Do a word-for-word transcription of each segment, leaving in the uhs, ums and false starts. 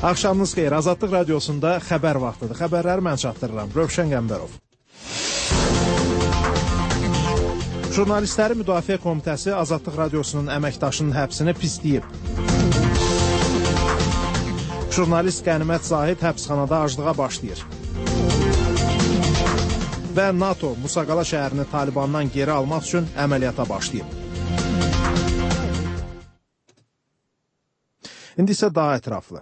Axşamınız xeyir. Azadlıq Radiosunda xəbər vaxtıdır. Xəbərləri mən çatdırıram. Rövşən Qəmbərov. Jurnalistləri Müdafiə Komitəsi Azadlıq Radiosunun əməkdaşının həbsini pisləyib. Jurnalist Qənimət Zahid həbsxanada aclığa başlayır. Və NATO Musaqala şəhərini Talibandan geri almaq üçün əməliyyata başlayıb. İndi isə daha ətraflı.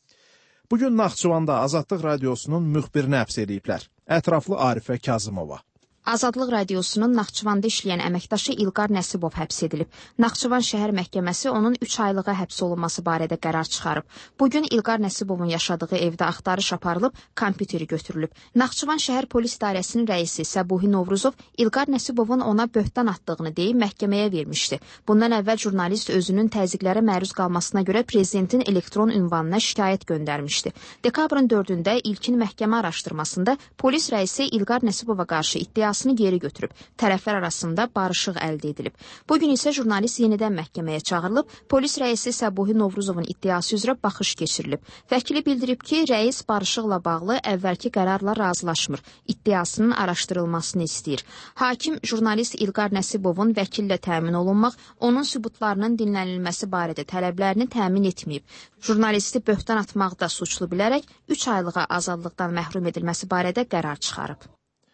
Bugün Naxçıvanda Azadlıq Radiosunun müxbirini həbs ediblər. Ətraflı Arifə Kazımova. Azadlıq Radiosunun Naxçıvanda işləyən əməkdaşı İlqar Nəsibov həbs edilib. Naxçıvan şəhər məhkəməsi onun üç aylığa həbs olunması barədə qərar çıxarıb. Bugün İlqar Nəsibovun yaşadığı evdə axtarış aparılıb, kompüteri götürülüb. Naxçıvan şəhər polis idarəsinin rəisi Səbuhi Novruzov İlqar Nəsibovun ona böhtan atdığını deyib məhkəməyə vermişdi. Bundan əvvəl jurnalist özünün təzyiqlərə məruz qalmasına görə prezidentin elektron ünvanına şikayət göndərmişdi. Dekabrın dördündə ilkin məhkəmə araşdırmasında polis rəisi İlqar Nəsibova qarşı iddia geri götürüb. Tərəflər arasında barışıq əldə edilib. Bugün isə jurnalist yenidən məhkəməyə çağırılıb. Polis rəisi Səbuhi Novruzovun iddiası üzrə baxış keçirilib. Vəkili bildirib ki, rəis barışıqla bağlı əvvəlki qərarla razılaşmır. İddiasının araşdırılmasını istəyir. Hakim jurnalist İlqar Nəsibovun vəkillə təmin olunmaq, onun sübutlarının dinlənilməsi barədə tələblərini təmin etməyib. Jurnalisti böhtan atmaqda suçlu bilərək üç aylığa azadlıqdan məhrum edilməsi barədə qərar çıxarıb.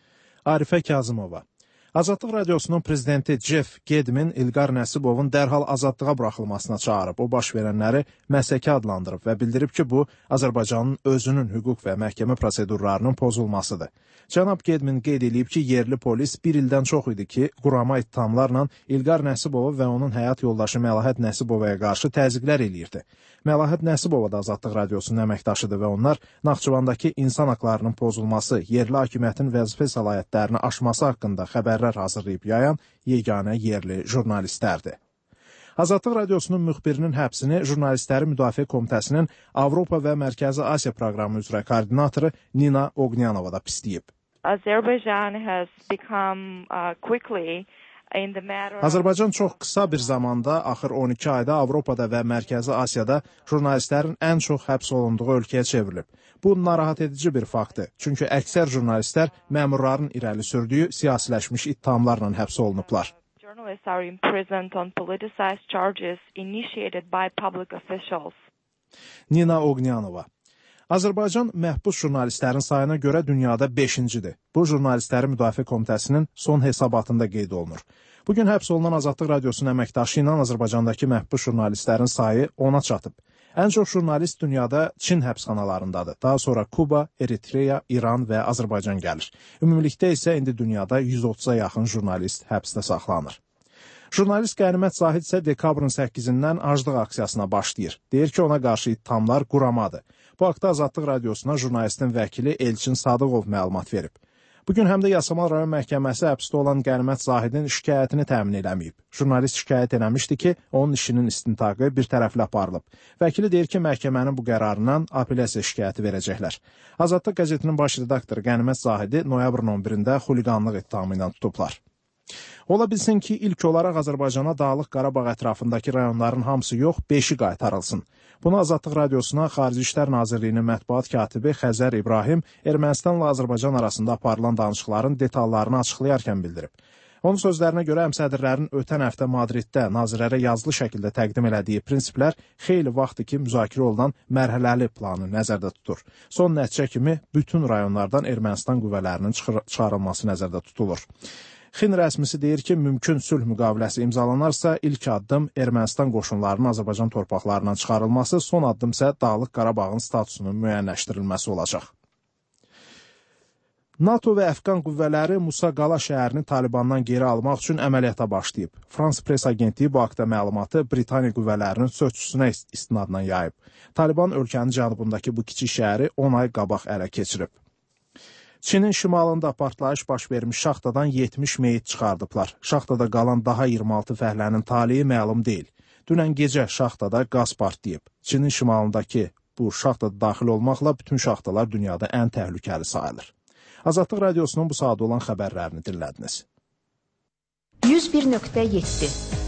Arifə Kazımova. Azadlıq Radiosunun prezidenti Jeff Gedmin İlqar Nəsibovun dərhal azadlığa buraxılmasına çağırıb. O, baş verənləri məsəkə adlandırıb və bildirib ki, bu, Azərbaycanın özünün hüquq və məhkəmə prosedurlarının pozulmasıdır. Cənab Gedmin qeyd edib ki, yerli polis bir ildən çox idi ki, qurama ittihamlarla İlqar Nəsibova və onun həyat yoldaşı Məlahət Nəsibovaya qarşı təzyiqlər eləyirdi. Məlahət Nəsibova da Azadlıq Radiosunun əməkdaşıdır və onlar Naxçıvandakı insan haqlarının pozulması, yerli hakimiyyətin vəzifə səlahiyyətlərini aşması haqqında xəbərlər hazırlayıb yayan yeganə yerli jurnalistlərdir. Azadlıq Radiosunun müxbirinin həbsini Jurnalistləri Müdafiə Komitəsinin Avropa və Mərkəzi Asiya proqramı üzrə koordinatoru Nina Ognyanova da pisləyib. Azərbaycan has become uh, quickly Azərbaycan çox qısa bir zamanda, axır on iki ayda Avropada və Mərkəzi Asiyada jurnalistlərin ən çox həbs olunduğu ölkəyə çevrilib. Bu, narahat edici bir faktdır. Çünki əksər jurnalistlər məmurların irəli sürdüyü siyasiləşmiş ittihamlarla həbs olunublar. Nina Ognyanova. Azərbaycan məhbus jurnalistlərin sayına görə dünyada beşincidir. Bu, Jurnalistləri Müdafiə Komitəsinin son hesabatında qeyd olunur. Bugün həbs olunan Azadlıq Radiosunun əməkdaşı ilə Azərbaycandakı məhbus jurnalistlərin sayı ona çatıb. Ən çox jurnalist dünyada Çin həbsxanalarındadır. Daha sonra Kuba, Eritreya, İran və Azərbaycan gəlir. Ümumilikdə isə indi dünyada yüz otuza yaxın jurnalist həbsdə saxlanır. Jurnalist Qənimət Zahid isə dekabrın səkkizindən aclıq aksiyasına başlayır. Deyir ki, ona qarşı ittihamlar quramadır. Bu haqda Azadlıq Radiosuna jurnalistin vəkili Elçin Sadıqov məlumat verib. Bugün həm də Yasamal rayon məhkəməsi həbsdə olan Qənimət Zahidin şikayətini təmin eləməyib. Jurnalist şikayət eləmişdi ki, onun işinin istintaqı bir tərəfli aparılıb. Vəkili deyir ki, məhkəmənin bu qərarından apellyasiya şikayəti verəcəklər. Azadlıq qəzetinin baş redaktoru Qənimət Zahidi noyabrın on birində xuliqanlıq ittihamı ilə tutublar. Ola bilsin ki, ilk olaraq Azərbaycana Dağlıq Qarabağ ətrafındakı rayonların hamısı yox, beşi qaytarılsın. Bunu Azadlıq Radiosuna Xarici İşlər Nazirliyinin mətbuat katibi Xəzər İbrahim Ermənistanla Azərbaycan arasında aparılan danışıqların detallarını açıqlayarkən bildirib. Onun sözlərinə görə həmsədrlərin ötən həftə Madriddə nazirlərə yazılı şəkildə təqdim elədiyi prinsiplər xeyli vaxtdır ki, müzakirə olunan mərhələli planı nəzərdə tutur. Son nəticə kimi bütün rayonlardan Ermənistan qüvvələrinin çıxarılması nəzərdə tutulur. Xin rəsmisi deyir ki, mümkün sülh müqaviləsi imzalanarsa, ilk addım Ermənistan qoşunlarının Azərbaycan torpaqlarından çıxarılması, son addım isə Dağlıq Qarabağın statusunun müəyyənləşdirilməsi olacaq. NATO və Əfqan qüvvələri Musaqala şəhərini Talibandan geri almaq üçün əməliyyata başlayıb. Frans pres agentliyi bu haqda məlumatı Britaniya qüvvələrinin sözçüsünə istinadla yayıb. Taliban ölkənin cənubundakı bu kiçik şəhəri on ay qabaq ələ keçirib. Çinin şimalında partlayış baş vermiş şaxtadan yetmiş meyit çıxardıblar. Şaxtada qalan daha iyirmi altı fəhlənin taliyi məlum deyil. Dünən gecə şaxtada qaz partlayıb. Çinin şimalındakı bu şaxtada daxil olmaqla bütün şaxtalar dünyada ən təhlükəli sayılır. Azadlıq Radiosunun bu saat olan xəbərlərini dinlədiniz. yüz bir nöqtə yeddi